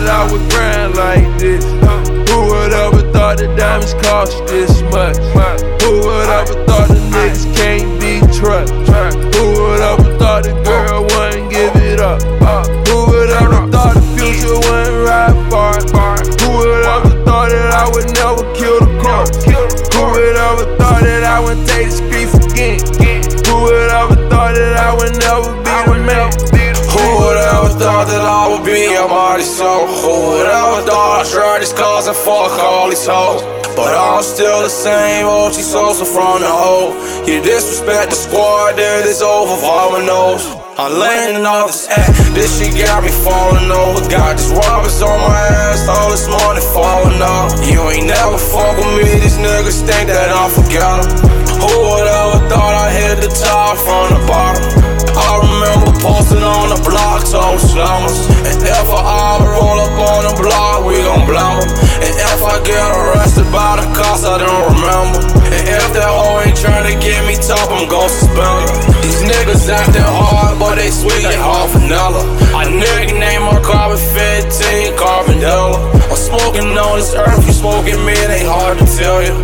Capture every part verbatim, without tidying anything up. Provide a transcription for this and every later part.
I would grind like this? Who would ever thought the diamonds cost this much? Who would ever thought the niggas can't be trusted? Who would ever thought the girl wouldn't give it up? Who would ever thought the future wouldn't ride far? Who would ever thought that I would never kill the court? Who would ever thought that I wouldn't take the streets again? Who would ever thought that I would never be the man? Who would ever thought that I would be a mighty soul? Who would ever thought I'd drive these cars and fuck all these hoes? But I'm still the same O G Sosa from the hole. You disrespect the squad, then it's over for my nose. I'm laying off this act, this shit got me falling over. Got these robbers on my ass, all this money falling off. You ain't never fuck with me, these niggas think that I forgot them. Who would ever thought I hit the top from the bottom? I remember posting on the block, told slummers. And if I ever roll up on the block, we gon' blame them. And if I get arrested by the cops, I don't remember. And if that hoe ain't tryna get me top, I'm gon' suspend her. These niggas acting hard, but they sweet like hard vanilla. I nickname my carbon fifteen, Carbon Dilla. I'm smoking on this earth, you smoking me, it ain't hard to tell you.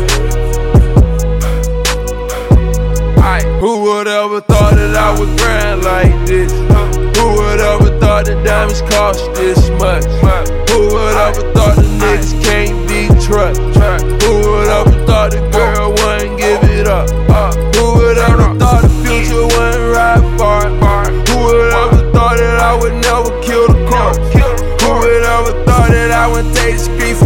Who would ever thought that I would grind like this? Who would ever thought the diamonds cost this much? Who would ever thought the niggas can't be trusted? Who would ever thought the girl wouldn't give it up? Who would ever thought the future wouldn't ride far? Who would ever thought that I would never kill the court? Who would ever thought that I would take the streets